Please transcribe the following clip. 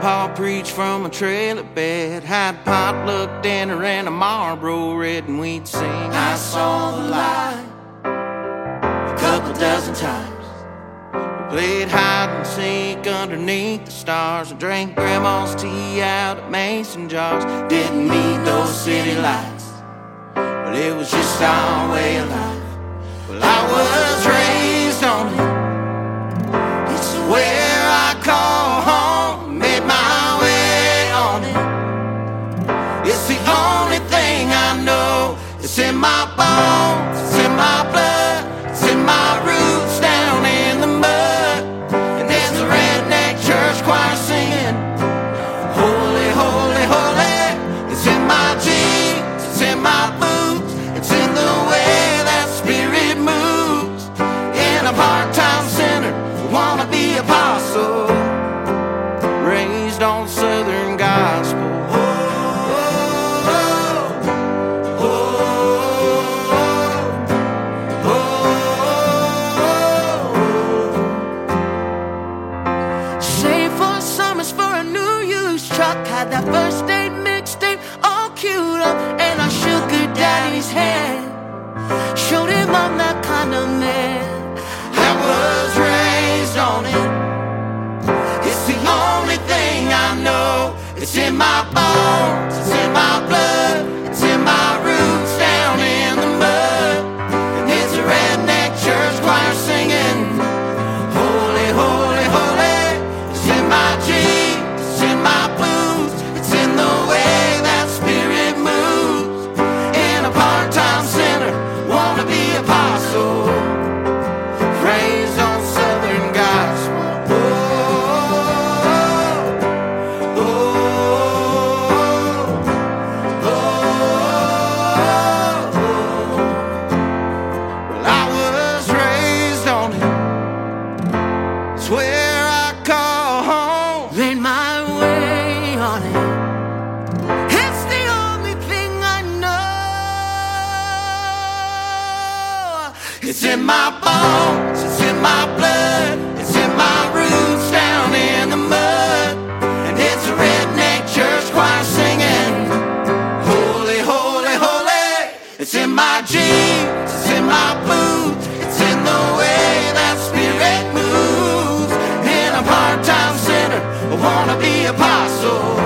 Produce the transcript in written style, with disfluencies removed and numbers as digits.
Grandpa preached from a trailer bed, had potluck dinner and a Marlboro Red, and we'd sing I Saw the Light a couple dozen times. We played hide and seek underneath the stars and drank Grandma's tea out of mason jars. Didn't need those city lights, but it was just our way of life. Well, I was raised on it. It's where I call home, made my way on it. It's the only thing I know. It's in my bones, it's in my blood, it's in my roots down in the mud. And there's a redneck church choir singing, holy, holy, holy. It's in my jeans, it's in my boots, it's in the way that spirit moves. In a part-time sinner, wannabe apostle, raised on Southern gospel. Saved for summers for a new used truck, had that first date mixtape all queued up, and I shook her daddy's hand, showed him I'm that kind of man. I was raised on it. It's the only thing I know. It's in my bones, it's in my blood, it's in my roots down in the mud. And it's a redneck church choir singing, holy, holy, holy. It's in my jeans, it's in my boots, it's in the way that spirit moves. In a part-time sinner, wannabe apostle, raised on Southern gospel. Well, I was raised on it. It's where I call home. Made my way on it. It's the only thing I know. It's in my bones, it's in my blood, it's in my roots down in the mud. And it's a redneck church choir singing, holy, holy, holy. It's in my jeans, it's in my boots, it's in the way that spirit moves. In a part-time sinner, a wannabe apostle,